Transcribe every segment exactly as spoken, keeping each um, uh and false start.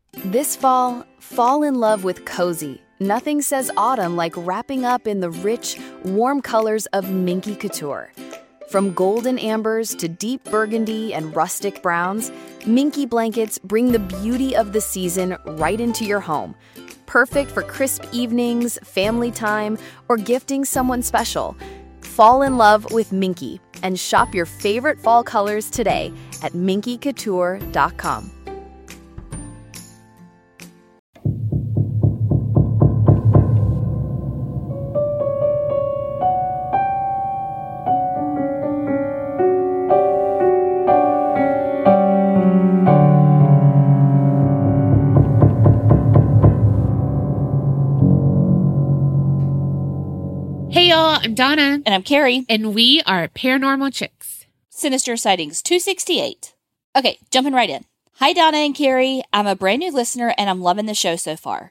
This fall, fall in love with cozy. Nothing says autumn like wrapping up in the rich, warm colors of Minky Couture. From golden ambers to deep burgundy and rustic browns, Minky blankets bring the beauty of the season right into your home. Perfect for crisp evenings, family time, or gifting someone special. Fall in love with Minky and shop your favorite fall colors today at minky couture dot com. Hey y'all, I'm Donna. And I'm Carrie. And we are Paranormal Chicks. Sinister Sightings two sixty-eight. Okay, jumping right in. Hi Donna and Carrie. I'm a brand new listener and I'm loving the show so far.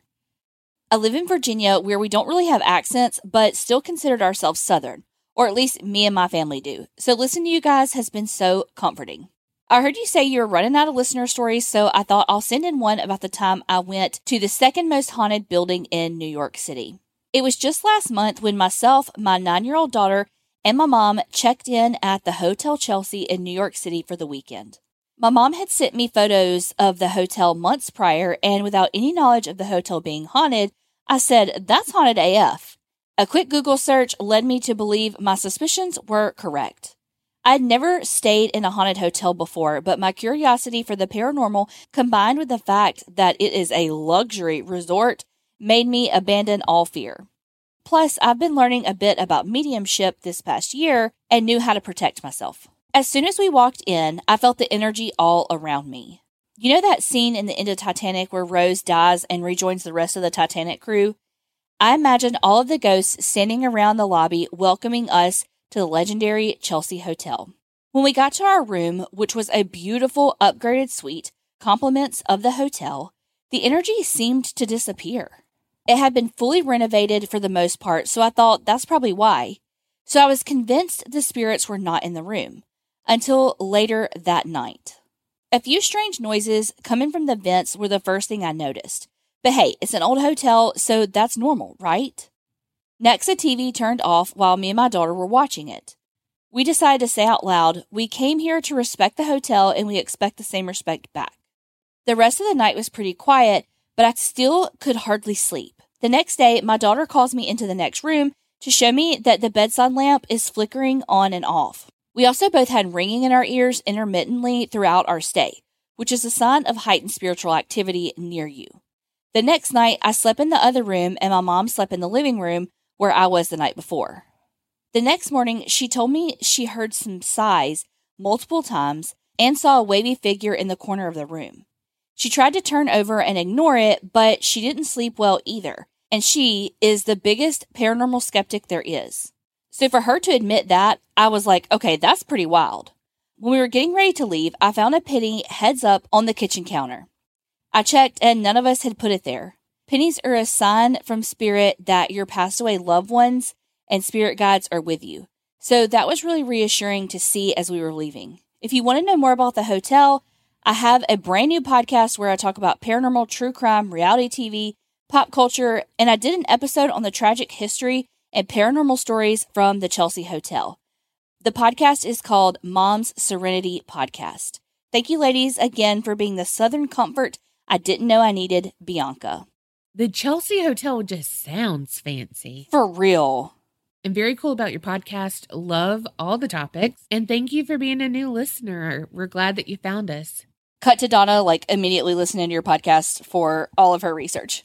I live in Virginia where we don't really have accents, but still considered ourselves Southern. Or at least me and my family do. So listening to you guys has been so comforting. I heard you say you were running out of listener stories, so I thought I'll send in one about the time I went to the second most haunted building in New York City. It was just last month when myself, my nine-year-old daughter, and my mom checked in at the Hotel Chelsea in New York City for the weekend. My mom had sent me photos of the hotel months prior, and without any knowledge of the hotel being haunted, I said, "That's haunted A F." A quick Google search led me to believe my suspicions were correct. I'd never stayed in a haunted hotel before, but my curiosity for the paranormal, combined with the fact that it is a luxury resort, made me abandon all fear. Plus, I've been learning a bit about mediumship this past year and knew how to protect myself. As soon as we walked in, I felt the energy all around me. You know that scene in the end of Titanic where Rose dies and rejoins the rest of the Titanic crew? I imagined all of the ghosts standing around the lobby welcoming us to the legendary Chelsea Hotel. When we got to our room, which was a beautiful upgraded suite, compliments of the hotel, the energy seemed to disappear. It had been fully renovated for the most part, so I thought that's probably why. So I was convinced the spirits were not in the room, until later that night. A few strange noises coming from the vents were the first thing I noticed. But hey, it's an old hotel, so that's normal, right? Next, the T V turned off while me and my daughter were watching it. We decided to say out loud, "We came here to respect the hotel and we expect the same respect back." The rest of the night was pretty quiet, but I still could hardly sleep. The next day, my daughter calls me into the next room to show me that the bedside lamp is flickering on and off. We also both had ringing in our ears intermittently throughout our stay, which is a sign of heightened spiritual activity near you. The next night, I slept in the other room and my mom slept in the living room where I was the night before. The next morning, she told me she heard some sighs multiple times and saw a wavy figure in the corner of the room. She tried to turn over and ignore it, but she didn't sleep well either, and she is the biggest paranormal skeptic there is. So for her to admit that, I was like, okay, that's pretty wild. When we were getting ready to leave, I found a penny heads up on the kitchen counter. I checked, and none of us had put it there. Pennies are a sign from spirit that your passed away loved ones and spirit guides are with you. So that was really reassuring to see as we were leaving. If you want to know more about the hotel, I have a brand new podcast where I talk about paranormal, true crime, reality T V, pop culture, and I did an episode on the tragic history and paranormal stories from the Chelsea Hotel. The podcast is called Mom's Serenity Podcast. Thank you, ladies, again for being the Southern comfort I didn't know I needed, Bianca. The Chelsea Hotel just sounds fancy. For real. And very cool about your podcast. Love all the topics. And thank you for being a new listener. We're glad that you found us. Cut to Donna, like, immediately listening to your podcast for all of her research.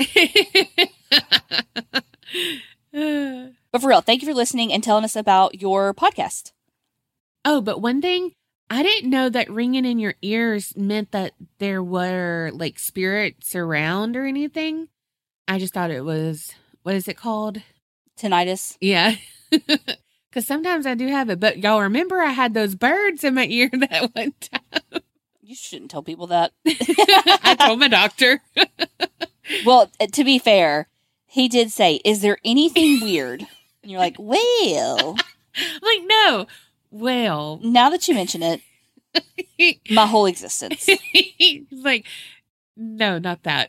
But for real, thank you for listening and telling us about your podcast. Oh, but one thing, I didn't know that ringing in your ears meant that there were, like, spirits around or anything. I just thought it was, what is it called? Tinnitus. Yeah. Because sometimes I do have it. But y'all remember I had those birds in my ear that one time. You shouldn't tell people that. I told my doctor. Well, to be fair, he did say, "Is there anything weird?" And you're like, well. Like, no. Well. Now that you mention it, my whole existence. He's like, No, not that.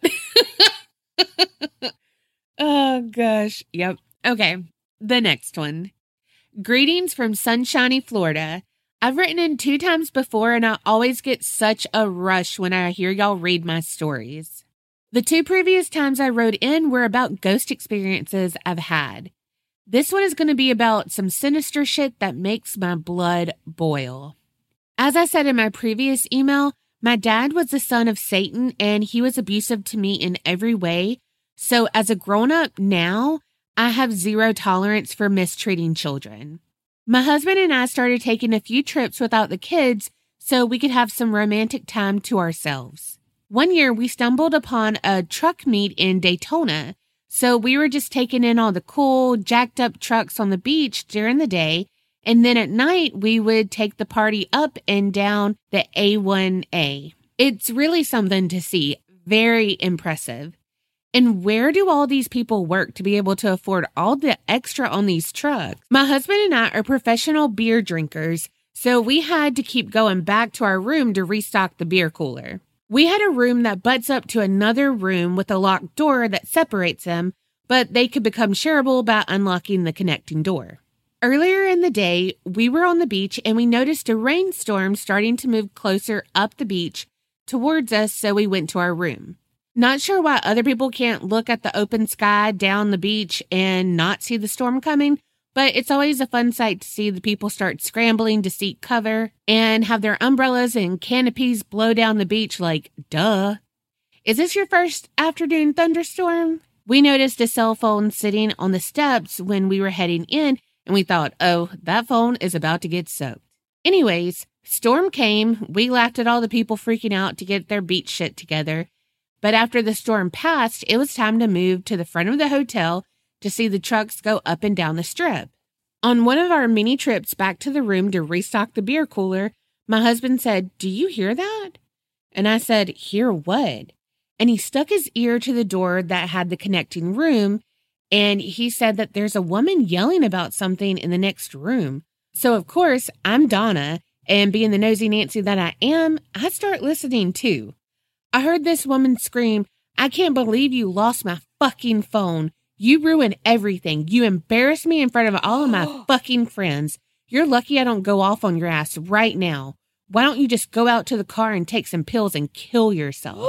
Oh, gosh. Yep. Okay. The next one. Greetings from sunshiny Florida. I've written in two times before, and I always get such a rush when I hear y'all read my stories. The two previous times I wrote in were about ghost experiences I've had. This one is going to be about some sinister shit that makes my blood boil. As I said in my previous email, my dad was the son of Satan, and he was abusive to me in every way. So as a grown-up now, I have zero tolerance for mistreating children. My husband and I started taking a few trips without the kids so we could have some romantic time to ourselves. One year, we stumbled upon a truck meet in Daytona, so we were just taking in all the cool, jacked-up trucks on the beach during the day, and then at night, we would take the party up and down the A one A. It's really something to see. Very impressive. And where do all these people work to be able to afford all the extra on these trucks? My husband and I are professional beer drinkers, so we had to keep going back to our room to restock the beer cooler. We had a room that butts up to another room with a locked door that separates them, but they could become shareable by unlocking the connecting door. Earlier in the day, we were on the beach and we noticed a rainstorm starting to move closer up the beach towards us, so we went to our room. Not sure why other people can't look at the open sky down the beach and not see the storm coming, but it's always a fun sight to see the people start scrambling to seek cover and have their umbrellas and canopies blow down the beach like, duh. Is this your first afternoon thunderstorm? We noticed a cell phone sitting on the steps when we were heading in, and we thought, oh, that phone is about to get soaked. Anyways, storm came. We laughed at all the people freaking out to get their beach shit together. But after the storm passed, it was time to move to the front of the hotel to see the trucks go up and down the strip. On one of our mini trips back to the room to restock the beer cooler, my husband said, "Do you hear that?" And I said, "Hear what?" And he stuck his ear to the door that had the connecting room, and he said that there's a woman yelling about something in the next room. So, of course, I'm Donna, and being the nosy Nancy that I am, I start listening too. I heard this woman scream, "I can't believe you lost my fucking phone. You ruined everything. You embarrassed me in front of all of my fucking friends. You're lucky I don't go off on your ass right now. Why don't you just go out to the car and take some pills and kill yourself?"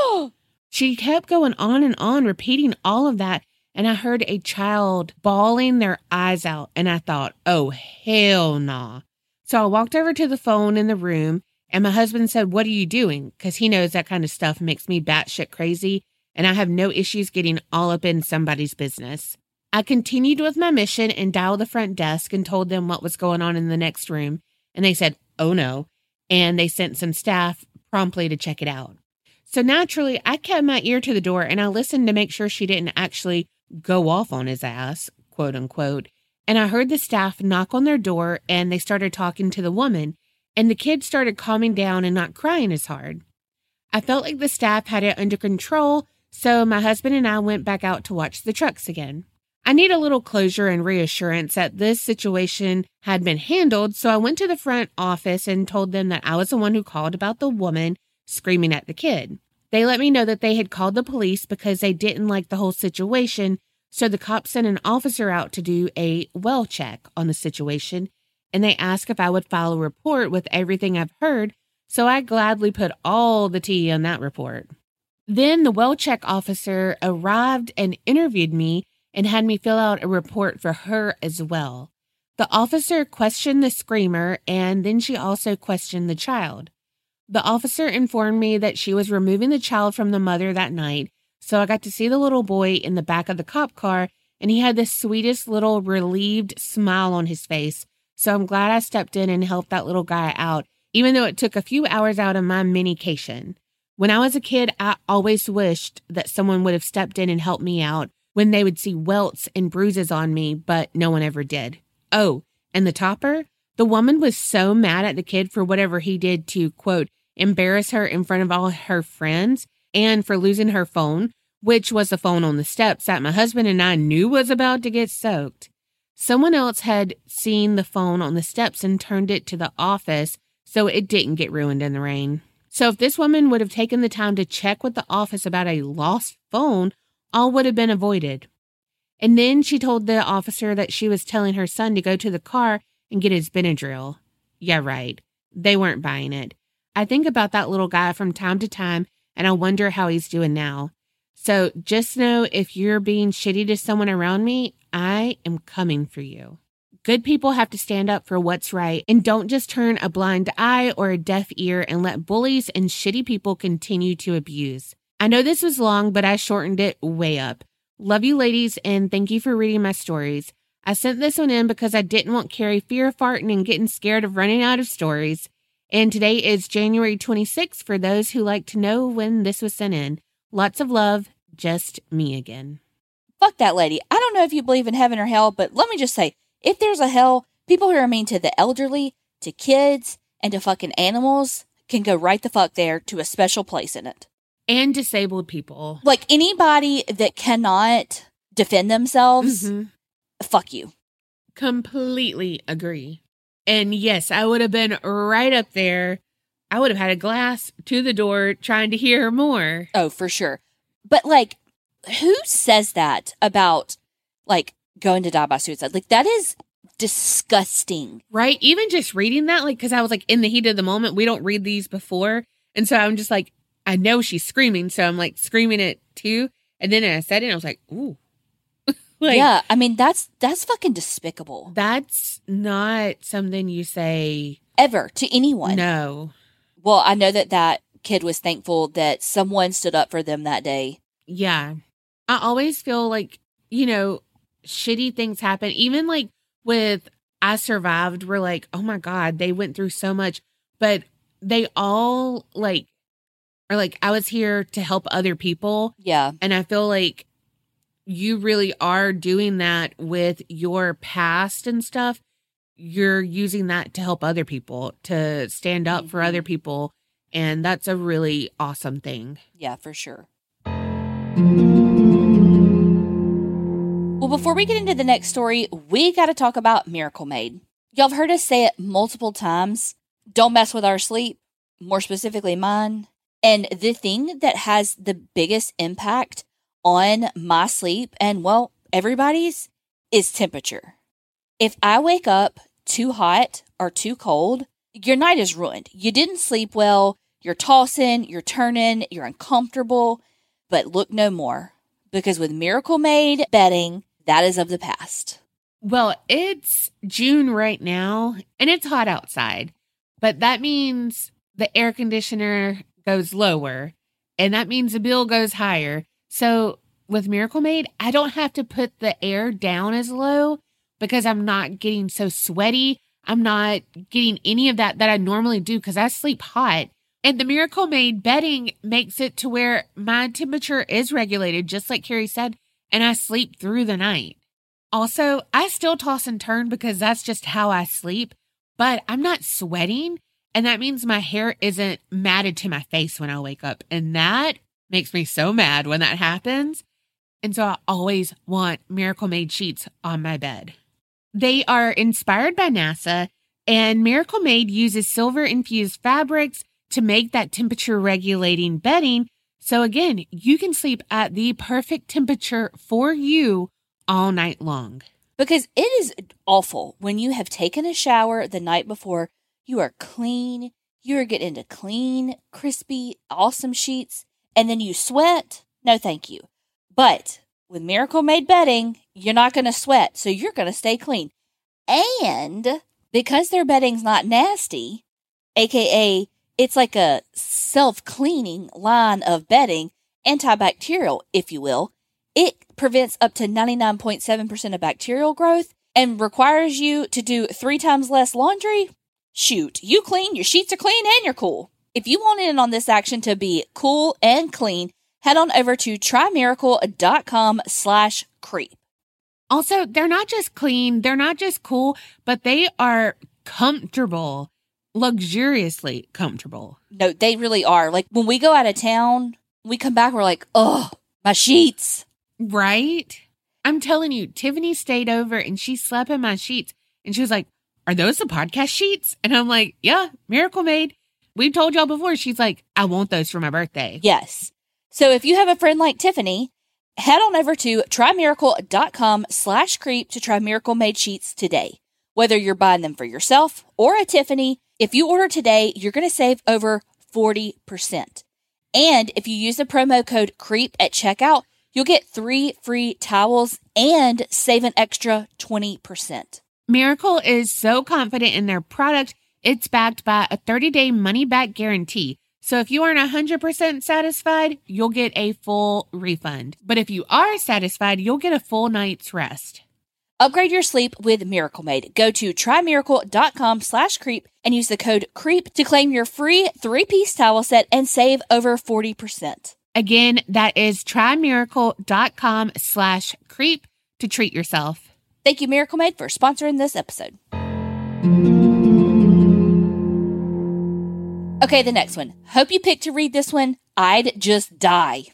She kept going on and on, repeating all of that, and I heard a child bawling their eyes out, and I thought, oh, hell nah. So I walked over to the phone in the room, and my husband said, "What are you doing?" Because he knows that kind of stuff makes me batshit crazy, and I have no issues getting all up in somebody's business. I continued with my mission and dialed the front desk and told them what was going on in the next room, and they said, "Oh no," and they sent some staff promptly to check it out. So naturally, I kept my ear to the door, and I listened to make sure she didn't actually go off on his ass, quote unquote, and I heard the staff knock on their door, and they started talking to the woman, and the kids started calming down and not crying as hard. I felt like the staff had it under control, so my husband and I went back out to watch the trucks again. I need a little closure and reassurance that this situation had been handled, so I went to the front office and told them that I was the one who called about the woman screaming at the kid. They let me know that they had called the police because they didn't like the whole situation, so the cops sent an officer out to do a well check on the situation, and they asked if I would file a report with everything I've heard, so I gladly put all the tea on that report. Then the well check officer arrived and interviewed me and had me fill out a report for her as well. The officer questioned the screamer, and then she also questioned the child. The officer informed me that she was removing the child from the mother that night, so I got to see the little boy in the back of the cop car, and he had the sweetest little relieved smile on his face. So I'm glad I stepped in and helped that little guy out, even though it took a few hours out of my mini-cation. When I was a kid, I always wished that someone would have stepped in and helped me out when they would see welts and bruises on me, but no one ever did. Oh, and the topper? The woman was so mad at the kid for whatever he did to, quote, embarrass her in front of all her friends and for losing her phone, which was the phone on the steps that my husband and I knew was about to get soaked. Someone else had seen the phone on the steps and turned it to the office so it didn't get ruined in the rain. So if this woman would have taken the time to check with the office about a lost phone, all would have been avoided. And then she told the officer that she was telling her son to go to the car and get his Benadryl. Yeah, right. They weren't buying it. I think about that little guy from time to time, and I wonder how he's doing now. So just know if you're being shitty to someone around me, I am coming for you. Good people have to stand up for what's right and don't just turn a blind eye or a deaf ear and let bullies and shitty people continue to abuse. I know this was long, but I shortened it way up. Love you ladies, and thank you for reading my stories. I sent this one in because I didn't want Carrie fear farting and getting scared of running out of stories. And today is January twenty-sixth for those who like to know when this was sent in. Lots of love, just me again. Fuck that lady. I don't know if you believe in heaven or hell, but let me just say, if there's a hell, people who are mean to the elderly, to kids, and to fucking animals can go right the fuck there to a special place in it. And disabled people. Like anybody that cannot defend themselves, mm-hmm. fuck you. Completely agree. And yes, I would have been right up there. I would have had a glass to the door trying to hear more. Oh, for sure. But like, who says that about like going to die by suicide? Like, that is disgusting. Right? Even just reading that, like, because I was like in the heat of the moment, we don't read these before. And so I'm just like, I know she's screaming. So I'm like screaming it too. And then I said it and I was like, ooh. Like, yeah. I mean, that's, that's fucking despicable. That's not something you say ever to anyone. No. Well, I know that that kid was thankful that someone stood up for them that day. Yeah. I always feel like, you know, shitty things happen. Even like with I Survived, we're like, oh my God, they went through so much. But they all like are like, I was here to help other people. Yeah. And I feel like you really are doing that with your past and stuff. You're using that to help other people, to stand up mm-hmm. for other people. And that's a really awesome thing. Yeah, for sure. Well, before we get into the next story, we got to talk about Miracle Made. Y'all have heard us say it multiple times. Don't mess with our sleep, more specifically mine. And the thing that has the biggest impact on my sleep and, well, everybody's is temperature. If I wake up too hot or too cold, your night is ruined. You didn't sleep well. You're tossing, you're turning, you're uncomfortable. But look no more, because with Miracle Made bedding, that is of the past. Well, it's June right now, and it's hot outside. But that means the air conditioner goes lower, and that means the bill goes higher. So with Miracle Made, I don't have to put the air down as low because I'm not getting so sweaty. I'm not getting any of that that I normally do because I sleep hot. And the Miracle Made bedding makes it to where my temperature is regulated, just like Carrie said, and I sleep through the night. Also, I still toss and turn because that's just how I sleep, but I'm not sweating, and that means my hair isn't matted to my face when I wake up, and that makes me so mad when that happens. And so I always want Miracle Made sheets on my bed. They are inspired by NASA, and Miracle Made uses silver-infused fabrics to make that temperature regulating bedding. So again, you can sleep at the perfect temperature for you all night long. Because it is awful when you have taken a shower the night before, you are clean, you are getting into clean, crispy, awesome sheets, and then you sweat. No, thank you. But with Miracle Made bedding, you're not going to sweat, so you're going to stay clean. And because their bedding's not nasty, aka it's like a self-cleaning line of bedding, antibacterial, if you will. It prevents up to ninety-nine point seven percent of bacterial growth and requires you to do three times less laundry. Shoot, you clean, your sheets are clean, and you're cool. If you want in on this action to be cool and clean, head on over to trymiracle.com slash creep. Also, they're not just clean, they're not just cool, but they are comfortable. Luxuriously comfortable. No, they really are. Like when we go out of town, we come back, we're like, oh, my sheets. Right? I'm telling you, Tiffany stayed over and she slept in my sheets and she was like, are those the podcast sheets? And I'm like, yeah, Miracle Made. We told y'all before, she's like, I want those for my birthday. Yes. So if you have a friend like Tiffany, head on over to trymiracle.com slash creep to try Miracle Made sheets today. Whether you're buying them for yourself or a Tiffany, if you order today, you're going to save over forty percent. And if you use the promo code CREEP at checkout, you'll get three free towels and save an extra twenty percent. Miracle is so confident in their product, it's backed by a thirty-day money-back guarantee. So if you aren't one hundred percent satisfied, you'll get a full refund. But if you are satisfied, you'll get a full night's rest. Upgrade your sleep with Miracle Made. Go to trymiracle.com slash creep and use the code CREEP to claim your free three-piece towel set and save over forty percent. Again, that is trymiracle.com slash creep to treat yourself. Thank you, Miracle Made, for sponsoring this episode. Okay, the next one. Hope you picked to read this one. I'd just die.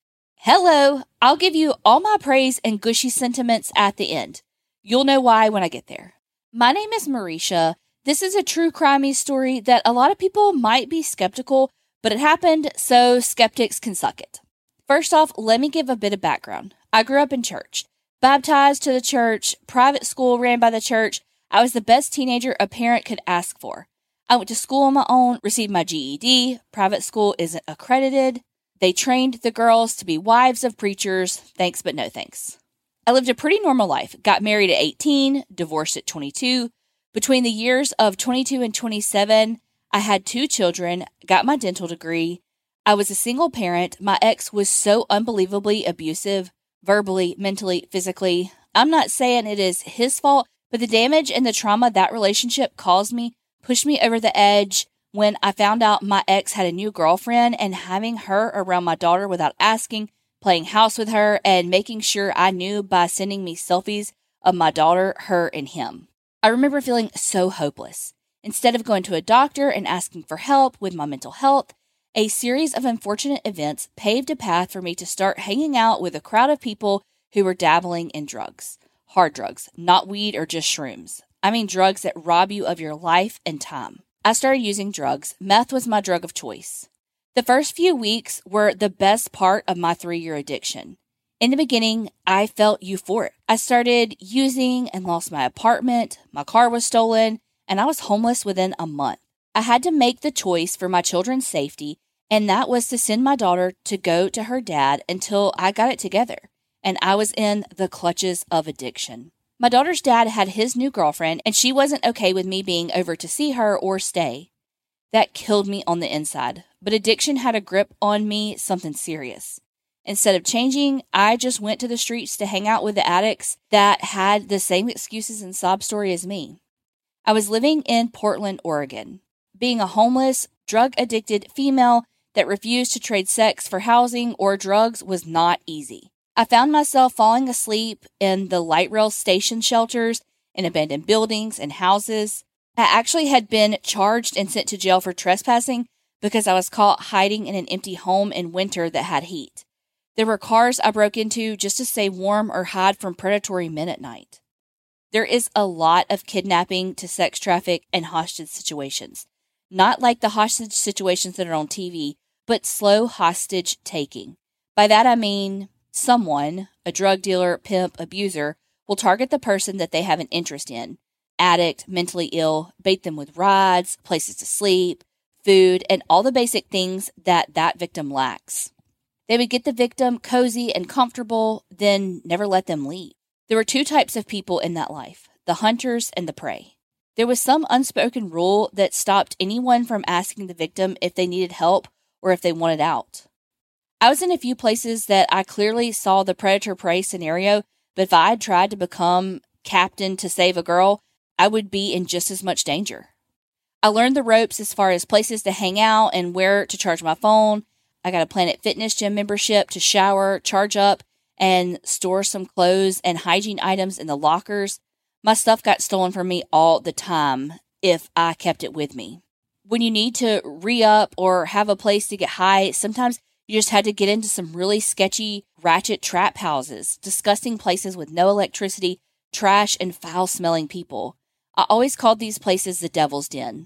Hello. I'll give you all my praise and gushy sentiments at the end. You'll know why when I get there. My name is Marisha. This is a true crime story that a lot of people might be skeptical, but it happened, so skeptics can suck it. First off, let me give a bit of background. I grew up in church, baptized to the church, private school ran by the church. I was the best teenager a parent could ask for. I went to school on my own, received my G E D. Private school isn't accredited. They trained the girls to be wives of preachers. Thanks, but no thanks. I lived a pretty normal life. Got married at eighteen, divorced at twenty-two. Between the years of twenty-two and twenty-seven, I had two children, got my dental degree. I was a single parent. My ex was so unbelievably abusive, verbally, mentally, physically. I'm not saying it is his fault, but the damage and the trauma that relationship caused me pushed me over the edge when I found out my ex had a new girlfriend, and having her around my daughter without asking, playing house with her, and making sure I knew by sending me selfies of my daughter, her, and him. I remember feeling so hopeless. Instead of going to a doctor and asking for help with my mental health, a series of unfortunate events paved a path for me to start hanging out with a crowd of people who were dabbling in drugs. Hard drugs, not weed or just shrooms. I mean drugs that rob you of your life and time. I started using drugs. Meth was my drug of choice. The first few weeks were the best part of my three-year addiction. In the beginning, I felt euphoric. I started using and lost my apartment, my car was stolen, and I was homeless within a month. I had to make the choice for my children's safety, and that was to send my daughter to go to her dad until I got it together, and I was in the clutches of addiction. My daughter's dad had his new girlfriend, and she wasn't okay with me being over to see her or stay. That killed me on the inside, but addiction had a grip on me, something serious. Instead of changing, I just went to the streets to hang out with the addicts that had the same excuses and sob story as me. I was living in Portland, Oregon. Being a homeless, drug-addicted female that refused to trade sex for housing or drugs was not easy. I found myself falling asleep in the light rail station shelters, in abandoned buildings and houses. I actually had been charged and sent to jail for trespassing because I was caught hiding in an empty home in winter that had heat. There were cars I broke into just to stay warm or hide from predatory men at night. There is a lot of kidnapping to sex traffic and hostage situations. Not like the hostage situations that are on T V, but slow hostage taking. By that I mean someone, a drug dealer, pimp, abuser, will target the person that they have an interest in. Addict, mentally ill, bait them with rides, places to sleep, food, and all the basic things that that victim lacks. They would get the victim cozy and comfortable, then never let them leave. There were two types of people in that life, the hunters and the prey. There was some unspoken rule that stopped anyone from asking the victim if they needed help or if they wanted out. I was in a few places that I clearly saw the predator-prey scenario, but if I had tried to become captain to save a girl, I would be in just as much danger. I learned the ropes as far as places to hang out and where to charge my phone. I got a Planet Fitness gym membership to shower, charge up, and store some clothes and hygiene items in the lockers. My stuff got stolen from me all the time if I kept it with me. When you need to re-up or have a place to get high, sometimes you just had to get into some really sketchy, ratchet trap houses, disgusting places with no electricity, trash, and foul-smelling people. I always called these places the devil's den.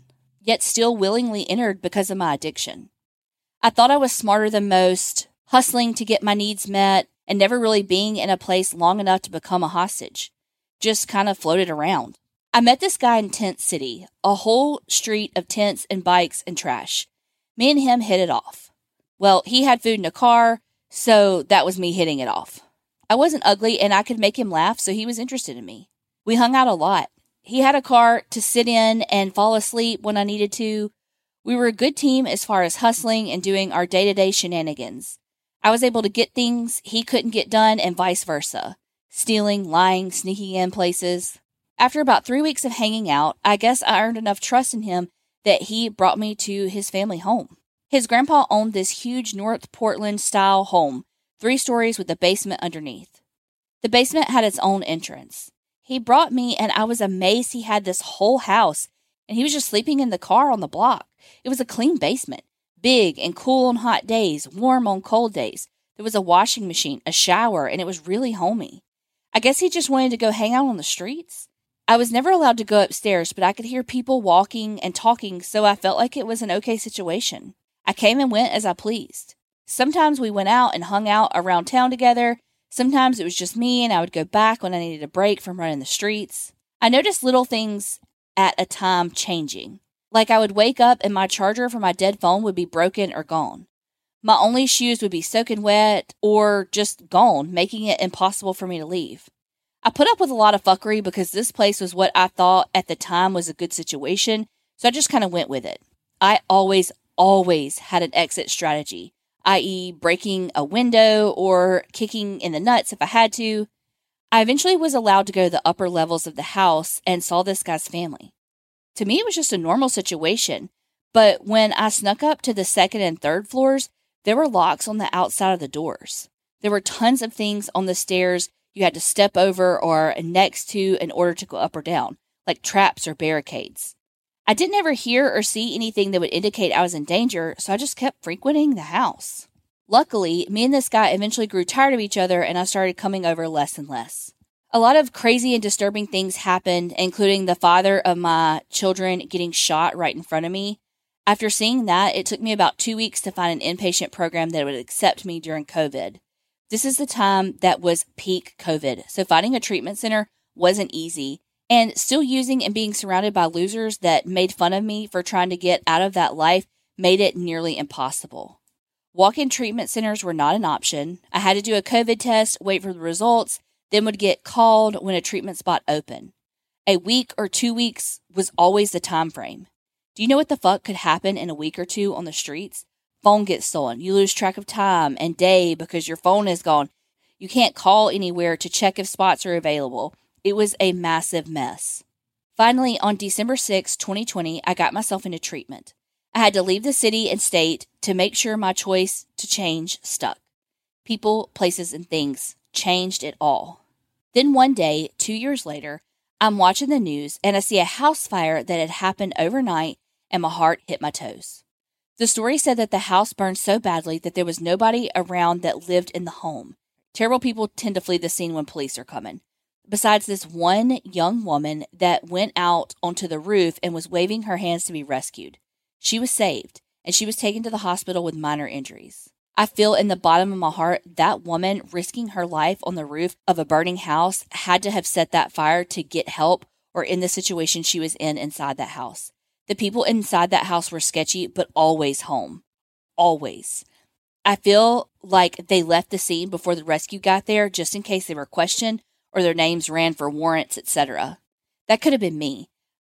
yet still willingly entered because of my addiction. I thought I was smarter than most, hustling to get my needs met, and never really being in a place long enough to become a hostage. Just kind of floated around. I met this guy in Tent City, a whole street of tents and bikes and trash. Me and him hit it off. Well, he had food in a car, so that was me hitting it off. I wasn't ugly and I could make him laugh, so he was interested in me. We hung out a lot. He had a car to sit in and fall asleep when I needed to. We were a good team as far as hustling and doing our day-to-day shenanigans. I was able to get things he couldn't get done and vice versa. Stealing, lying, sneaking in places. After about three weeks of hanging out, I guess I earned enough trust in him that he brought me to his family home. His grandpa owned this huge North Portland-style home, three stories with a basement underneath. The basement had its own entrance. He brought me, and I was amazed he had this whole house, and he was just sleeping in the car on the block. It was a clean basement, big and cool on hot days, warm on cold days. There was a washing machine, a shower, and it was really homey. I guess he just wanted to go hang out on the streets. I was never allowed to go upstairs, but I could hear people walking and talking, so I felt like it was an okay situation. I came and went as I pleased. Sometimes we went out and hung out around town together. Sometimes it was just me, and I would go back when I needed a break from running the streets. I noticed little things at a time changing. Like I would wake up and my charger for my dead phone would be broken or gone. My only shoes would be soaking wet or just gone, making it impossible for me to leave. I put up with a lot of fuckery because this place was what I thought at the time was a good situation, so I just kind of went with it. I always, always had an exit strategy, that is breaking a window or kicking in the nuts if I had to. I eventually was allowed to go to the upper levels of the house and saw this guy's family. To me, it was just a normal situation, but when I snuck up to the second and third floors, there were locks on the outside of the doors. There were tons of things on the stairs you had to step over or next to in order to go up or down, like traps or barricades. I didn't ever hear or see anything that would indicate I was in danger, so I just kept frequenting the house. Luckily, me and this guy eventually grew tired of each other, and I started coming over less and less. A lot of crazy and disturbing things happened, including the father of my children getting shot right in front of me. After seeing that, it took me about two weeks to find an inpatient program that would accept me during COVID. This is the time that was peak COVID, so finding a treatment center wasn't easy, and still using and being surrounded by losers that made fun of me for trying to get out of that life made it nearly impossible. Walk-in treatment centers were not an option. I had to do a COVID test, wait for the results, then would get called when a treatment spot opened. A week or two weeks was always the time frame. Do you know what the fuck could happen in a week or two on the streets? Phone gets stolen. You lose track of time and day because your phone is gone. You can't call anywhere to check if spots are available. It was a massive mess. Finally, on December sixth, twenty twenty, I got myself into treatment. I had to leave the city and state to make sure my choice to change stuck. People, places, and things changed it all. Then one day, two years later, I'm watching the news and I see a house fire that had happened overnight and my heart hit my toes. The story said that the house burned so badly that there was nobody around that lived in the home. Terrible people tend to flee the scene when police are coming. Besides this one young woman that went out onto the roof and was waving her hands to be rescued. She was saved, and she was taken to the hospital with minor injuries. I feel in the bottom of my heart that woman risking her life on the roof of a burning house had to have set that fire to get help or in the situation she was in inside that house. The people inside that house were sketchy, but always home. Always. I feel like they left the scene before the rescue got there just in case they were questioned or their names ran for warrants, et cetera. That could have been me.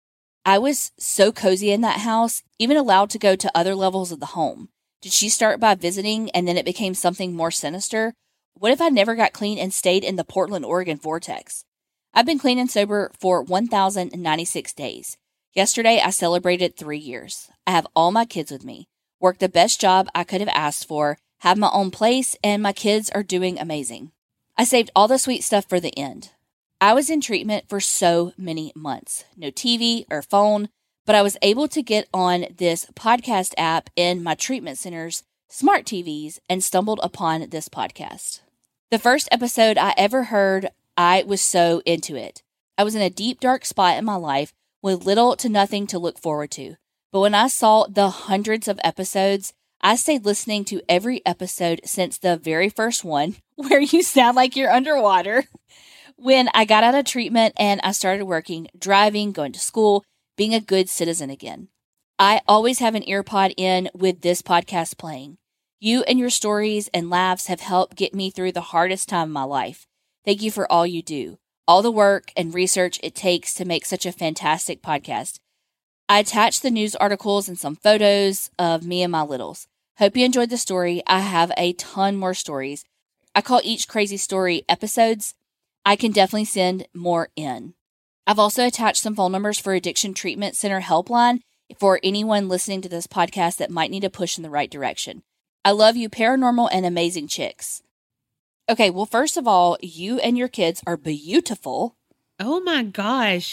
I was so cozy in that house, even allowed to go to other levels of the home. Did she start by visiting and then it became something more sinister? What if I never got clean and stayed in the Portland, Oregon vortex? I've been clean and sober for one thousand ninety-six days. Yesterday, I celebrated three years. I have all my kids with me, worked the best job I could have asked for, have my own place, and my kids are doing amazing. I saved all the sweet stuff for the end. I was in treatment for so many months. No T V or phone, but I was able to get on this podcast app in my treatment center's smart T Vs and stumbled upon this podcast. The first episode I ever heard, I was so into it. I was in a deep, dark spot in my life with little to nothing to look forward to. But when I saw the hundreds of episodes, I stayed listening to every episode since the very first one, where you sound like you're underwater. When I got out of treatment and I started working, driving, going to school, being a good citizen again. I always have an earpod in with this podcast playing. You and your stories and laughs have helped get me through the hardest time of my life. Thank you for all you do, all the work and research it takes to make such a fantastic podcast. I attached the news articles and some photos of me and my littles. Hope you enjoyed the story. I have a ton more stories. I call each crazy story episodes. I can definitely send more in. I've also attached some phone numbers for Addiction Treatment Center helpline for anyone listening to this podcast that might need a push in the right direction. I love you, paranormal and amazing chicks. Okay, well, first of all, you and your kids are beautiful. Oh my gosh,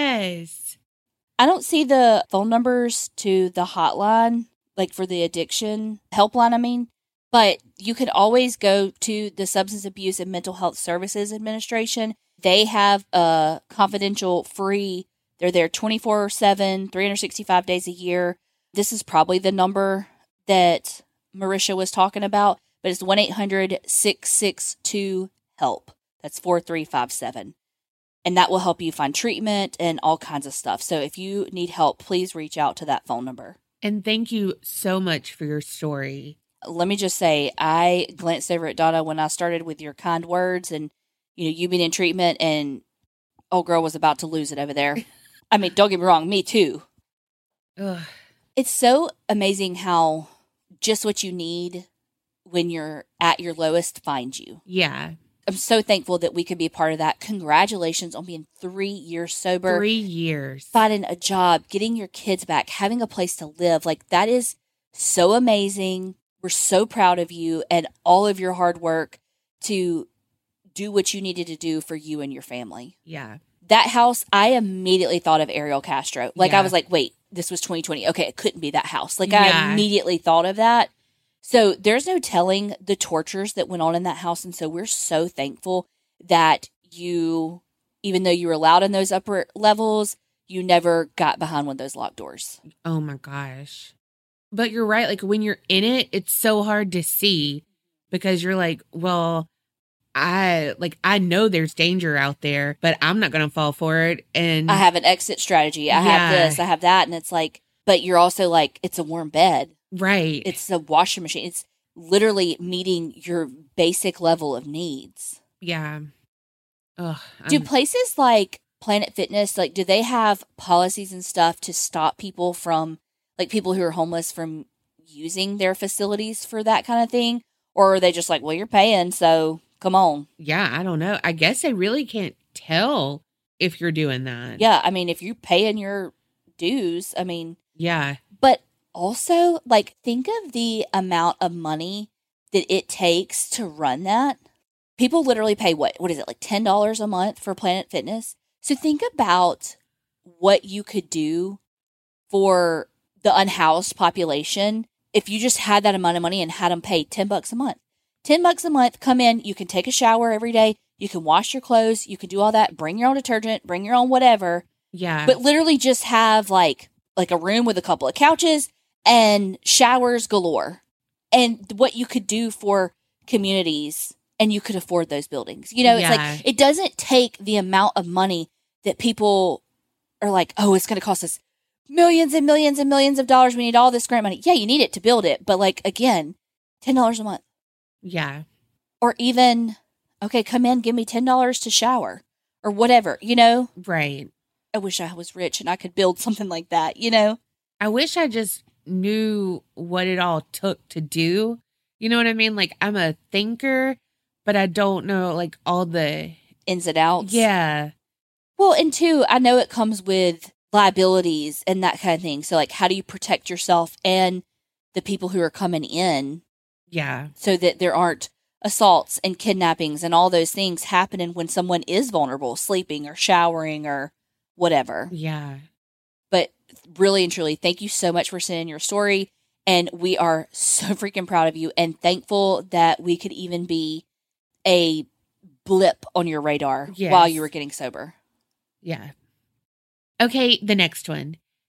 yes. I don't see the phone numbers to the hotline, like for the addiction helpline, I mean, but you could always go to the Substance Abuse and Mental Health Services Administration. They have a confidential free, they're there twenty-four seven, three hundred sixty-five days a year. This is probably the number that Marisha was talking about, but it's one eight hundred, six six two, HELP. That's four three five seven. And that will help you find treatment and all kinds of stuff. So if you need help, please reach out to that phone number. And thank you so much for your story. Let me just say, I glanced over at Donna when I started with your kind words and, you know, you being in treatment and old girl was about to lose it over there. I mean, don't get me wrong, me too. Ugh. It's so amazing how just what you need when you're at your lowest finds you. Yeah. I'm so thankful that we could be a part of that. Congratulations on being three years sober. Three years. Finding a job, getting your kids back, having a place to live. Like, that is so amazing. We're so proud of you and all of your hard work to do what you needed to do for you and your family. Yeah. That house, I immediately thought of Ariel Castro. Like, Yeah. I was like, wait, this was twenty twenty. Okay, it couldn't be that house. Like, Yeah. I immediately thought of that. So there's no telling the tortures that went on in that house. And so we're so thankful that you, even though you were allowed in those upper levels, you never got behind one of those locked doors. Oh my gosh. But you're right. Like, when you're in it, it's so hard to see because you're like, well, I like, I know there's danger out there, but I'm not going to fall for it. And I have an exit strategy. I Yeah. have this, I have that. And it's like, but you're also like, it's a warm bed. right. It's a washing machine. It's literally meeting your basic level of needs. yeah. Ugh, Do I'm- places like Planet Fitness, like, do they have policies and stuff to stop people from, like, people who are homeless from using their facilities for that kind of thing? Or are they just like, well, you're paying, so come on. yeah, I don't know. I guess I really can't tell if you're doing that. Yeah, I mean, if you're paying your dues, I mean, Yeah. but also, like, think of the amount of money that it takes to run that. People literally pay what? What is it, like ten dollars a month for Planet Fitness? So think about what you could do for the unhoused population if you just had that amount of money and had them pay ten bucks a month. ten bucks a month, come in, you can take a shower every day, you can wash your clothes, you can do all that, bring your own detergent, bring your own whatever, Yeah. but literally just have like like a room with a couple of couches and showers galore. And what you could do for communities, and you could afford those buildings. You know, it's Yeah. like, it doesn't take the amount of money that people are like, oh, it's going to cost us millions and millions and millions of dollars. We need all this grant money. Yeah, you need it to build it. But like, again, ten dollars a month. yeah. Or even, okay, come in, give me ten dollars to shower or whatever, you know? Right. I wish I was rich and I could build something like that, you know? I wish I just knew what it all took to do. You know what I mean? Like, I'm a thinker, but I don't know, like, all the... Ins and outs. Yeah. Well, and two, I know it comes with liabilities and that kind of thing. So, like, how do you protect yourself and the people who are coming in Yeah. so that there aren't assaults and kidnappings and all those things happening when someone is vulnerable, sleeping or showering or whatever. Yeah. But really and truly, thank you so much for sending your story. And we are so freaking proud of you and thankful that we could even be a blip on your radar Yes. while you were getting sober. Yeah. Okay, the next one.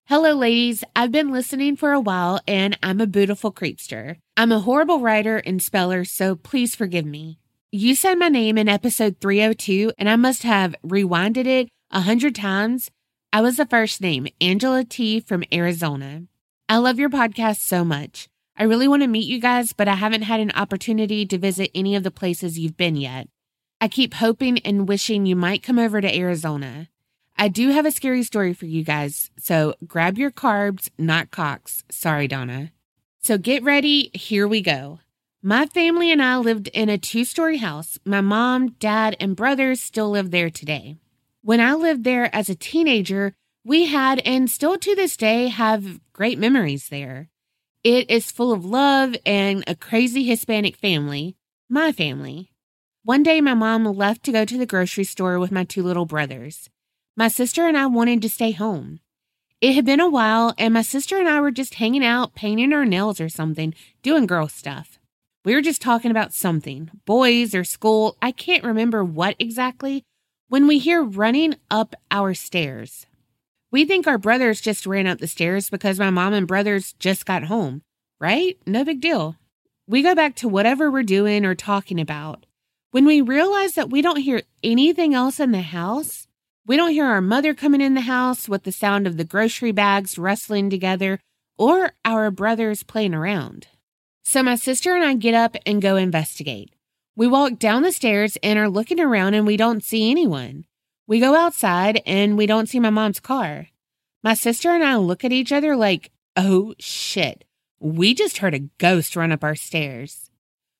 Hello, ladies. I've been listening for a while, and I'm a beautiful creepster. I'm a horrible writer and speller, so please forgive me. You said my name in episode three oh two, and I must have rewinded it a hundred times. I was the first name, Angela T. from Arizona. I love your podcast so much. I really want to meet you guys, but I haven't had an opportunity to visit any of the places you've been yet. I keep hoping and wishing you might come over to Arizona. I do have a scary story for you guys, so grab your carbs, not cocks. Sorry, Donna. So get ready, here we go. My family and I lived in a two-story house. My mom, dad, and brothers still live there today. When I lived there as a teenager, we had, and still to this day, have great memories there. It is full of love and a crazy Hispanic family, my family. One day, my mom left to go to the grocery store with my two little brothers. My sister and I wanted to stay home. It had been a while, and my sister and I were just hanging out, painting our nails or something, doing girl stuff. We were just talking about something, boys or school, I can't remember what exactly, when we hear running up our stairs. We think our brothers just ran up the stairs because my mom and brothers just got home, right? No big deal. We go back to whatever we're doing or talking about. When we realize that we don't hear anything else in the house, we don't hear our mother coming in the house with the sound of the grocery bags rustling together or our brothers playing around. So my sister and I get up and go investigate. We walk down the stairs and are looking around and we don't see anyone. We go outside and we don't see my mom's car. My sister and I look at each other like, oh shit, we just heard a ghost run up our stairs.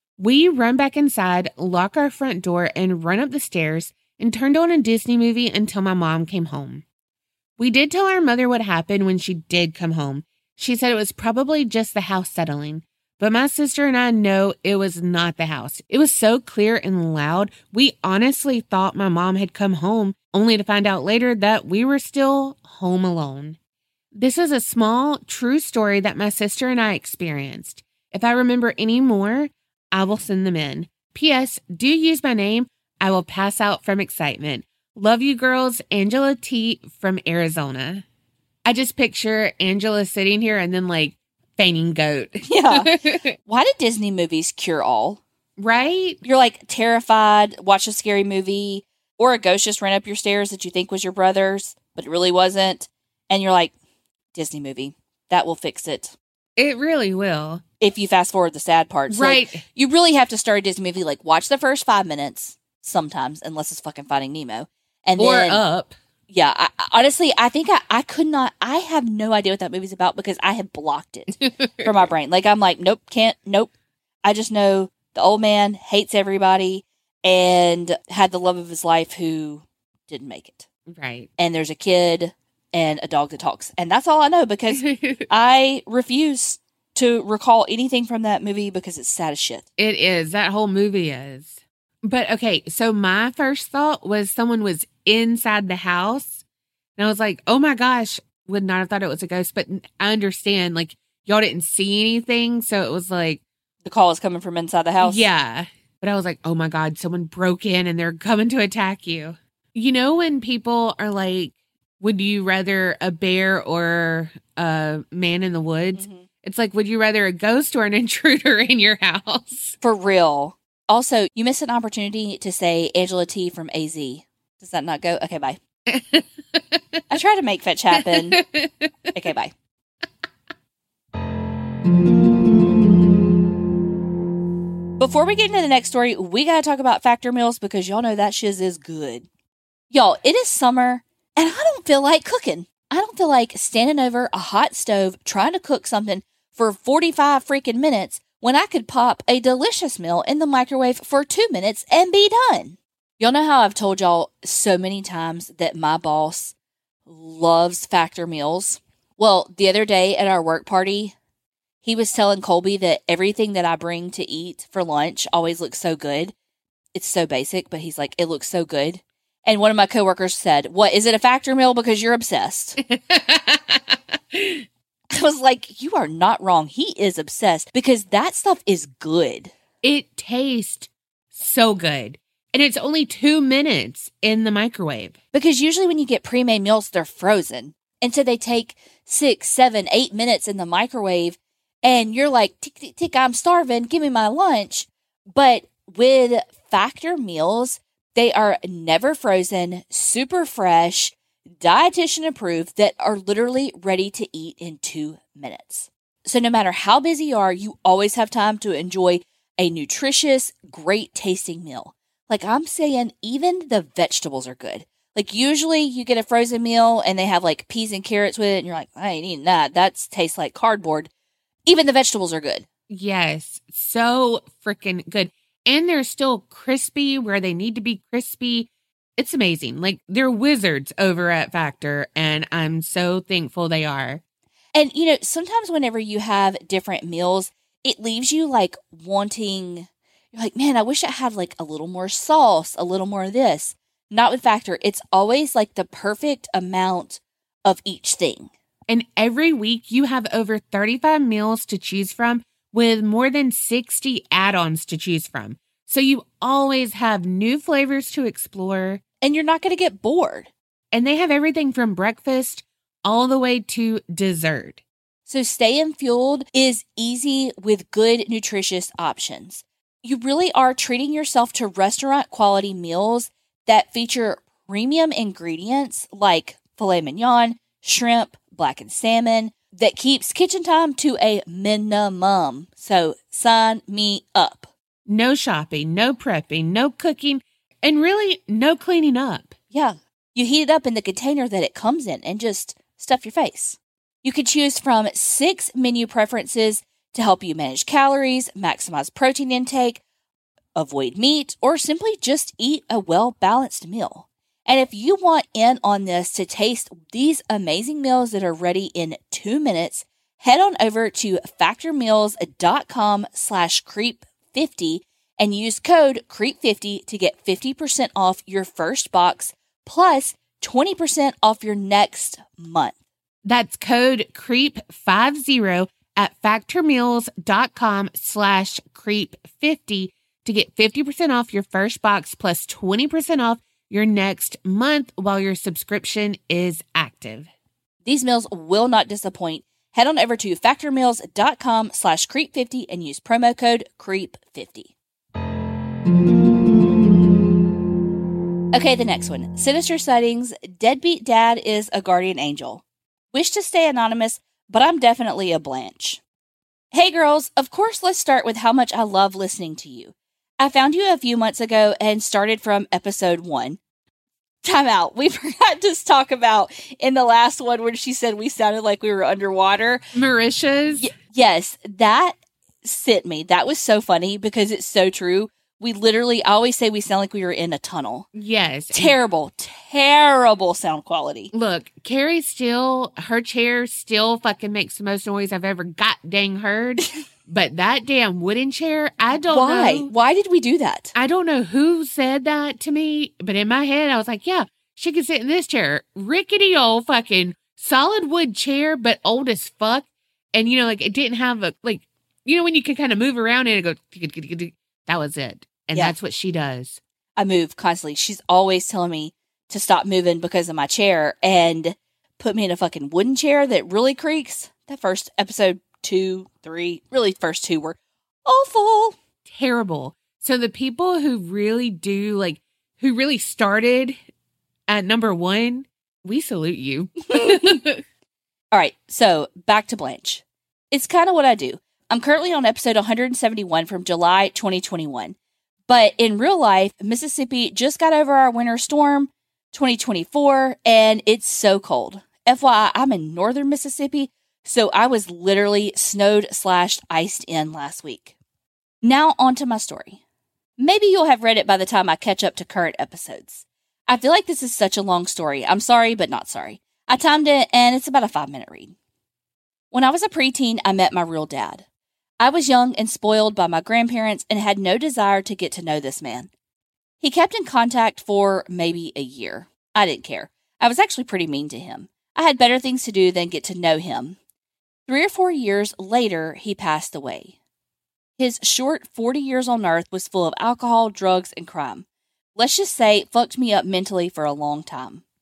We run back inside, lock our front door, and run up the stairs and turned on a Disney movie until my mom came home. We did tell our mother what happened when she did come home. She said it was probably just the house settling. But my sister and I know it was not the house. It was so clear and loud, we honestly thought my mom had come home, only to find out later that we were still home alone. This is a small, true story that my sister and I experienced. If I remember any more, I will send them in. P S. Do use my name. I will pass out from excitement. Love you girls, Angela T. from Arizona. I just picture Angela sitting here and then like, fainting goat. Yeah. Why did Disney movies cure all? Right? You're like terrified, watch a scary movie, or a ghost just ran up your stairs that you think was your brother's, but it really wasn't. And you're like, Disney movie, that will fix it. It really will. If you fast forward the sad parts. Right. Like, you really have to start a Disney movie, like watch the first five minutes sometimes, unless it's fucking Finding Nemo. And or then, Up. Yeah, I, honestly, I think I, I could not, I have no idea what that movie's about because I have blocked it from my brain. Like, I'm like, nope, can't, nope. I just know the old man hates everybody and had the love of his life who didn't make it. Right. And there's a kid and a dog that talks. And that's all I know because I refuse to recall anything from that movie because it's sad as shit. It is. That whole movie is. But okay, so my first thought was someone was inside the house. And I was like, oh my gosh, would not have thought it was a ghost. But I understand, like, y'all didn't see anything. So it was like. The call is coming from inside the house? Yeah. But I was like, oh my God, someone broke in and they're coming to attack you. You know, when people are like, would you rather a bear or a man in the woods? Mm-hmm. It's like, would you rather a ghost or an intruder in your house? For real. Also, you missed an opportunity to say Angela T. from A Z. Does that not go? Okay, bye. I try to make fetch happen. Okay, bye. Before we get into the next story, we got to talk about Factor meals because y'all know that shiz is good. Y'all, it is summer and I don't feel like cooking. I don't feel like standing over a hot stove trying to cook something for forty-five freaking minutes when I could pop a delicious meal in the microwave for two minutes and be done. Y'all know how I've told y'all so many times that my boss loves Factor meals? Well, the other day at our work party, he was telling Colby that everything that I bring to eat for lunch always looks so good. It's so basic, but he's like, it looks so good. And one of my coworkers said, what, is it a Factor meal because you're obsessed? I was like, you are not wrong. He is obsessed because that stuff is good. It tastes so good. And it's only two minutes in the microwave. Because usually when you get pre-made meals, they're frozen. And so they take six, seven, eight minutes in the microwave, and you're like, tick, tick, tick, I'm starving, give me my lunch. But with Factor meals, they are never frozen, super fresh, dietitian approved, that are literally ready to eat in two minutes. So no matter how busy you are, you always have time to enjoy a nutritious, great tasting meal. Like I'm saying, even the vegetables are good. Like usually you get a frozen meal and they have like peas and carrots with it, and you're like, I ain't eating that. That tastes like cardboard. Even the vegetables are good. Yes, so freaking good. And they're still crispy where they need to be crispy. It's amazing. Like they're wizards over at Factor, and I'm so thankful they are. And, you know, sometimes whenever you have different meals, it leaves you like wanting, you're like, man, I wish I had like a little more sauce, a little more of this. Not with Factor. It's always like the perfect amount of each thing. And every week you have over thirty-five meals to choose from with more than sixty add-ons to choose from. So you always have new flavors to explore. And you're not going to get bored. And they have everything from breakfast all the way to dessert. So staying fueled is easy with good, nutritious options. You really are treating yourself to restaurant quality meals that feature premium ingredients like filet mignon, shrimp, blackened salmon, that keeps kitchen time to a minimum. So sign me up. No shopping, no prepping, no cooking, and really no cleaning up. Yeah. You heat it up in the container that it comes in and just stuff your face. You can choose from six menu preferences to help you manage calories, maximize protein intake, avoid meat, or simply just eat a well-balanced meal. And if you want in on this to taste these amazing meals that are ready in two minutes, head on over to factormeals.com slash creep50 and use code creep fifty to get fifty percent off your first box plus twenty percent off your next month. That's code creep fifty at factormeals.com slash creep50 to get fifty percent off your first box plus twenty percent off your next month while your subscription is active. These meals will not disappoint. Head on over to factormeals.com slash creep50 and use promo code creep fifty. Okay, the next one. Sinister sightings. Deadbeat dad is a guardian angel. Wish to stay anonymous, but I'm definitely a Blanche. Hey girls, of course let's start with how much I love listening to you. I found you a few months ago and started from episode one. Time out. We forgot to talk about in the last one when she said we sounded like we were underwater. Mauritius? Y- yes, that sent me. That was so funny because it's so true. We literally, I always say we sound like we were in a tunnel. Yes. Terrible, terrible sound quality. Look, Carrie still, her chair still fucking makes the most noise I've ever got dang heard. But that damn wooden chair, I don't Why? know. Why did we do that? I don't know who said that to me, but in my head, I was like, yeah, she can sit in this chair. Rickety old fucking solid wood chair, but old as fuck. And, you know, like it didn't have a, like, you know, when you can kind of move around and it go, that was it. And Yeah. that's what she does. I move constantly. She's always telling me to stop moving because of my chair and put me in a fucking wooden chair that really creaks. That first episode two, three, really first two were awful. Terrible. So the people who really do, like, who really started at number one, we salute you. All right, so back to Blanche. It's kind of what I do. I'm currently on episode one hundred seventy-one from July twenty twenty-one. But in real life, Mississippi just got over our winter storm, twenty twenty-four, and it's so cold. F Y I, I'm in northern Mississippi, so I was literally snowed slash iced in last week. Now on to my story. Maybe you'll have read it by the time I catch up to current episodes. I feel like this is such a long story. I'm sorry, but not sorry. I timed it, and it's about a five-minute read. When I was a preteen, I met my real dad. I was young and spoiled by my grandparents and had no desire to get to know this man. He kept in contact for maybe a year. I didn't care. I was actually pretty mean to him. I had better things to do than get to know him. Three or four years later, he passed away. His short forty years on earth was full of alcohol, drugs, and crime. Let's just say it fucked me up mentally for a long time.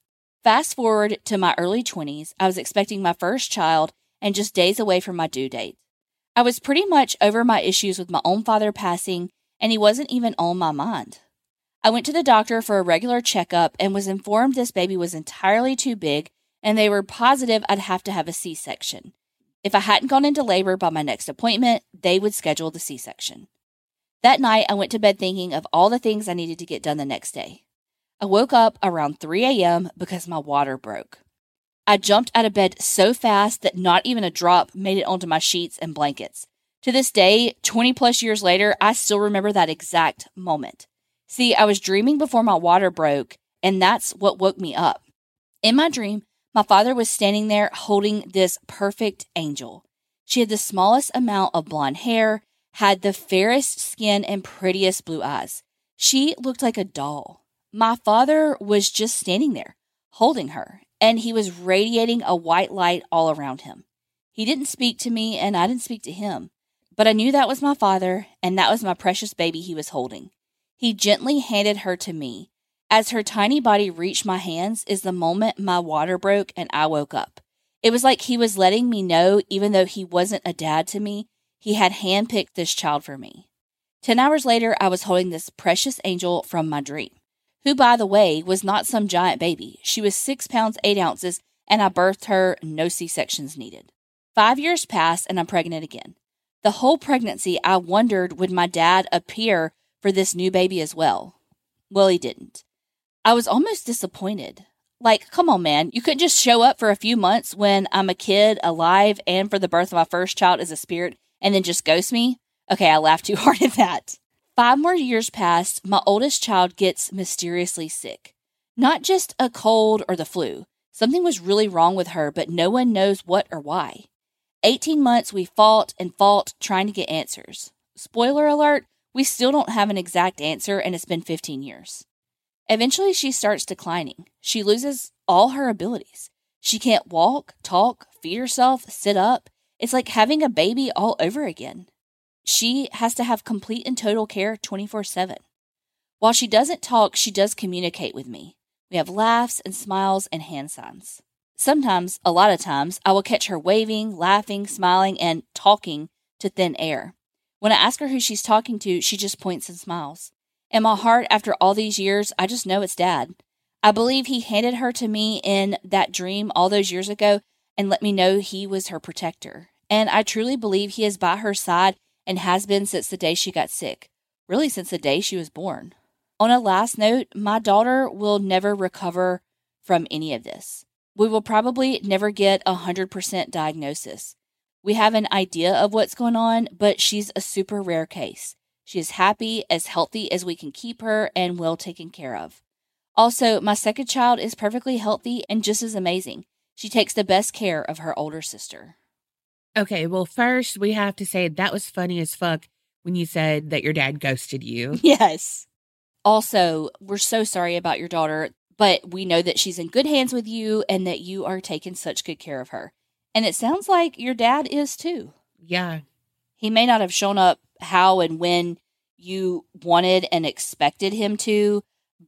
Fast forward to my early twenties, I was expecting my first child and just days away from my due date. I was pretty much over my issues with my own father passing, and he wasn't even on my mind. I went to the doctor for a regular checkup and was informed this baby was entirely too big, and they were positive I'd have to have a C-section. If I hadn't gone into labor by my next appointment, they would schedule the C-section. That night, I went to bed thinking of all the things I needed to get done the next day. I woke up around three a.m. because my water broke. I jumped out of bed so fast that not even a drop made it onto my sheets and blankets. To this day, twenty plus years later, I still remember that exact moment. See, I was dreaming before my water broke, and that's what woke me up. In my dream, my father was standing there holding this perfect angel. She had the smallest amount of blonde hair, had the fairest skin and prettiest blue eyes. She looked like a doll. My father was just standing there, holding her, and he was radiating a white light all around him. He didn't speak to me, and I didn't speak to him, but I knew that was my father, and that was my precious baby he was holding. He gently handed her to me. As her tiny body reached my hands is the moment my water broke and I woke up. It was like he was letting me know, even though he wasn't a dad to me, he had handpicked this child for me. Ten hours later, I was holding this precious angel from my dream, who, by the way, was not some giant baby. She was six pounds, eight ounces, and I birthed her, no C-sections needed. Five years passed, and I'm pregnant again. The whole pregnancy, I wondered, would my dad appear for this new baby as well? Well, he didn't. I was almost disappointed. Like, come on, man. You couldn't just show up for a few months when I'm a kid, alive, and for the birth of my first child as a spirit, and then just ghost me? Okay, I laughed too hard at that. Five more years passed, my oldest child gets mysteriously sick. Not just a cold or the flu. Something was really wrong with her, but no one knows what or why. eighteen months we fought and fought trying to get answers. Spoiler alert, we still don't have an exact answer, and it's been fifteen years. Eventually, she starts declining. She loses all her abilities. She can't walk, talk, feed herself, sit up. It's like having a baby all over again. She has to have complete and total care twenty-four seven. While she doesn't talk, she does communicate with me. We have laughs and smiles and hand signs. Sometimes, a lot of times, I will catch her waving, laughing, smiling, and talking to thin air. When I ask her who she's talking to, she just points and smiles. In my heart, after all these years, I just know it's Dad. I believe he handed her to me in that dream all those years ago and let me know he was her protector. And I truly believe he is by her side and has been since the day she got sick. Really, since the day she was born. On a last note, my daughter will never recover from any of this. We will probably never get a one hundred percent diagnosis. We have an idea of what's going on, but she's a super rare case. She is happy, as healthy as we can keep her, and well taken care of. Also, my second child is perfectly healthy and just as amazing. She takes the best care of her older sister. Okay, well, first, we have to say that was funny as fuck when you said that your dad ghosted you. Yes. Also, we're so sorry about your daughter, but we know that she's in good hands with you and that you are taking such good care of her. And it sounds like your dad is too. Yeah. He may not have shown up how and when you wanted and expected him to,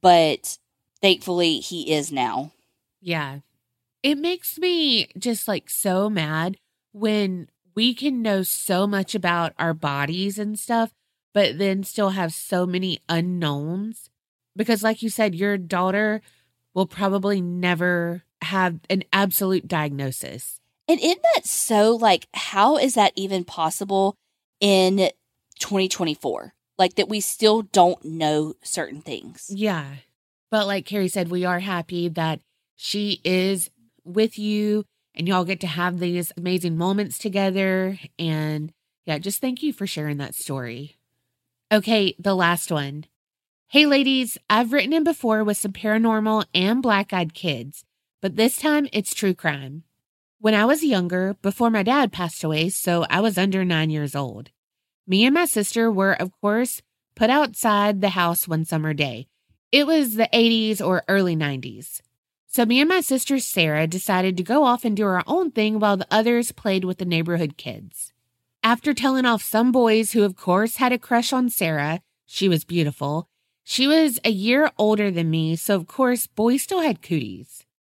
but thankfully he is now. Yeah. It makes me just like so mad when we can know so much about our bodies and stuff, but then still have so many unknowns. Because like you said, your daughter will probably never have an absolute diagnosis. And isn't that so, like, how is that even possible in twenty twenty-four? Like, that we still don't know certain things. Yeah. But like Carrie said, we are happy that she is with you and y'all get to have these amazing moments together. And yeah, just thank you for sharing that story. Okay, the last one. Hey ladies, I've written in before with some paranormal and black-eyed kids, but this time it's true crime. When I was younger, before my dad passed away, so I was under nine years old, me and my sister were, of course, put outside the house one summer day. It was the eighties or early nineties. So me and my sister Sarah decided to go off and do our own thing while the others played with the neighborhood kids. After telling off some boys who, of course, had a crush on Sarah, she was beautiful. She was a year older than me, so of course, boys still had cooties.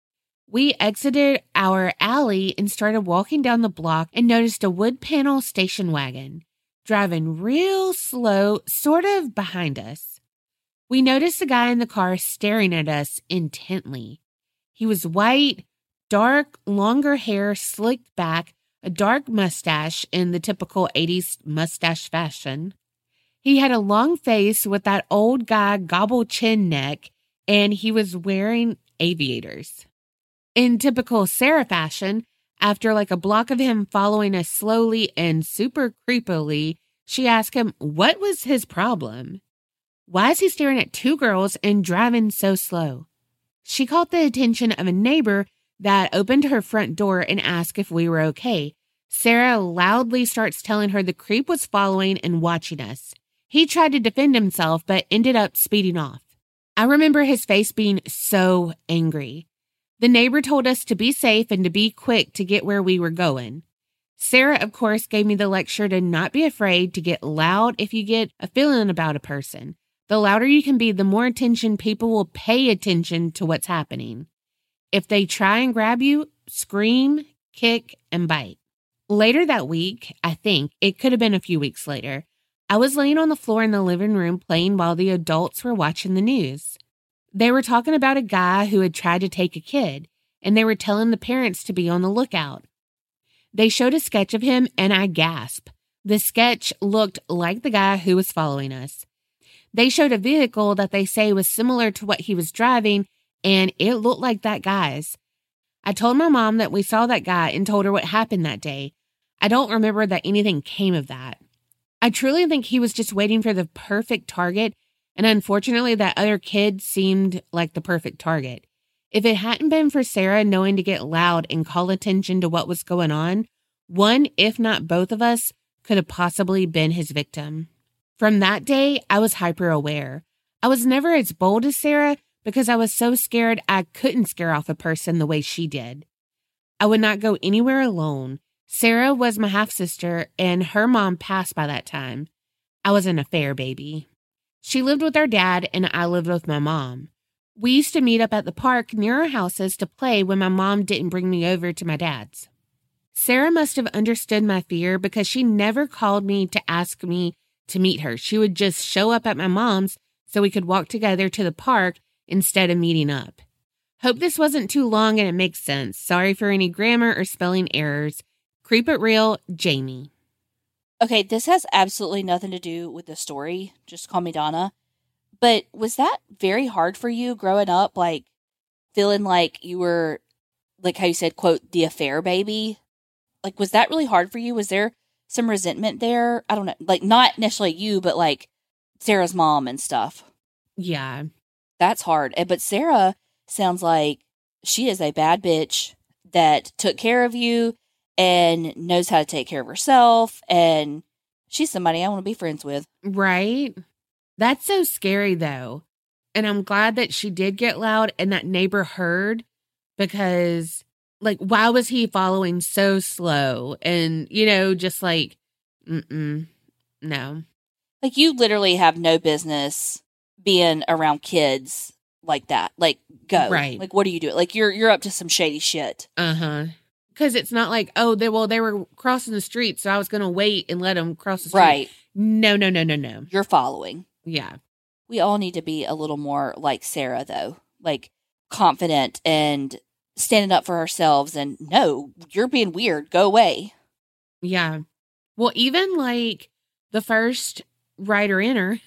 We exited our alley and started walking down the block and noticed a wood panel station wagon driving real slow, sort of behind us. We noticed the guy in the car staring at us intently. He was white, dark, longer hair slicked back, a dark mustache in the typical eighties mustache fashion. He had a long face with that old guy gobble chin neck, and he was wearing aviators. In typical Sarah fashion, after like a block of him following us slowly and super creepily, she asked him what was his problem. Why is he staring at two girls and driving so slow? She caught the attention of a neighbor that opened her front door and asked if we were okay. Sarah loudly starts telling her the creep was following and watching us. He tried to defend himself, but ended up speeding off. I remember his face being so angry. The neighbor told us to be safe and to be quick to get where we were going. Sarah, of course, gave me the lecture to not be afraid to get loud if you get a feeling about a person. The louder you can be, the more attention people will pay attention to what's happening. If they try and grab you, scream, kick, and bite. Later that week, I think, it could have been a few weeks later, I was laying on the floor in the living room playing while the adults were watching the news. They were talking about a guy who had tried to take a kid, and they were telling the parents to be on the lookout. They showed a sketch of him, and I gasped. The sketch looked like the guy who was following us. They showed a vehicle that they say was similar to what he was driving, and it looked like that guy's. I told my mom that we saw that guy and told her what happened that day. I don't remember that anything came of that. I truly think he was just waiting for the perfect target, and unfortunately that other kid seemed like the perfect target. If it hadn't been for Sarah knowing to get loud and call attention to what was going on, one, if not both of us, could have possibly been his victim. From that day, I was hyper aware. I was never as bold as Sarah because I was so scared I couldn't scare off a person the way she did. I would not go anywhere alone. Sarah was my half-sister, and her mom passed by that time. I was an affair baby. She lived with our dad, and I lived with my mom. We used to meet up at the park near our houses to play when my mom didn't bring me over to my dad's. Sarah must have understood my fear because she never called me to ask me to meet her. She would just show up at my mom's so we could walk together to the park instead of meeting up. Hope this wasn't too long and it makes sense. Sorry for any grammar or spelling errors. Creep It Real, Jamie. Okay, this has absolutely nothing to do with the story. Just call me Donna. But was that very hard for you growing up? Like, feeling like you were, like how you said, quote, the affair baby? Like, was that really hard for you? Was there some resentment there? I don't know. Like, not necessarily you, but like Sarah's mom and stuff. Yeah. That's hard. But Sarah sounds like she is a bad bitch that took care of you and knows how to take care of herself. And she's somebody I want to be friends with. Right? That's so scary, though. And I'm glad that she did get loud and that neighbor heard because, like, why was he following so slow? And, you know, just like, mm-mm, no. Like, you literally have no business being around kids like that. Like, go. Right. Like, what do you do? Like, you're you're up to some shady shit. Uh-huh. Because it's not like, oh, they well, they were crossing the street, so I was going to wait and let them cross the street. Right. No, no, no, no, no. You're following. Yeah. We all need to be a little more like Sarah, though. Like, confident and standing up for ourselves and, no, you're being weird. Go away. Yeah. Well, even like the first writer-inner,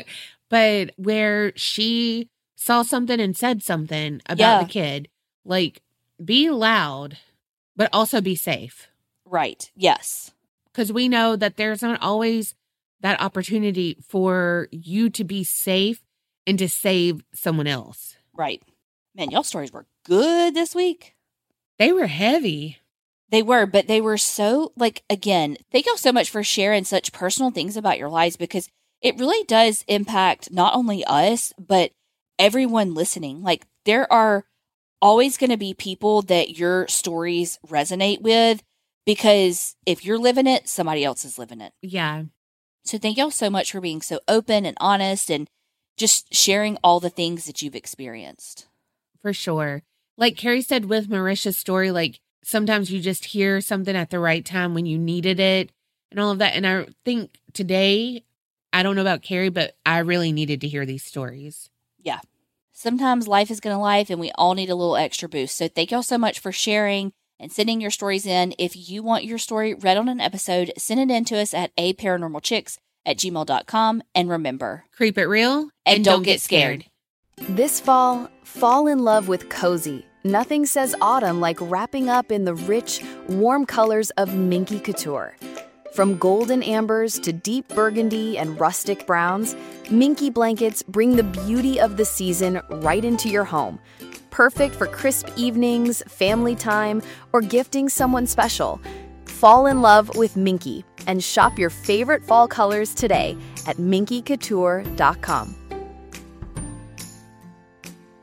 but where she saw something and said something about Yeah. the kid. Like, be loud, but also be safe. Right. Yes. Because we know that there's not always that opportunity for you to be safe and to save someone else. Right. Man, y'all stories were good this week. They were heavy. They were, but they were so, like, again, thank y'all so much for sharing such personal things about your lives because it really does impact not only us, but everyone listening. Like, there are always going to be people that your stories resonate with because if you're living it, somebody else is living it. Yeah. So thank y'all so much for being so open and honest and just sharing all the things that you've experienced. For sure. like Carrie said with Marisha's story, like sometimes you just hear something at the right time when you needed it and all of that. And I think today, I don't know about Carrie, but I really needed to hear these stories. Yeah. Sometimes life is going to life and we all need a little extra boost. So thank y'all so much for sharing and sending your stories in. If you want your story read on an episode, send it in to us at a paranormal chicks at gmail dot com. And remember, Creep it real and, and don't, don't get get scared. scared. This fall, fall in love with Cozy. Nothing says autumn like wrapping up in the rich, warm colors of Minky Couture. From golden ambers to deep burgundy and rustic browns, Minky blankets bring the beauty of the season right into your home. Perfect for crisp evenings, family time, or gifting someone special. Fall in love with Minky and shop your favorite fall colors today at minky couture dot com.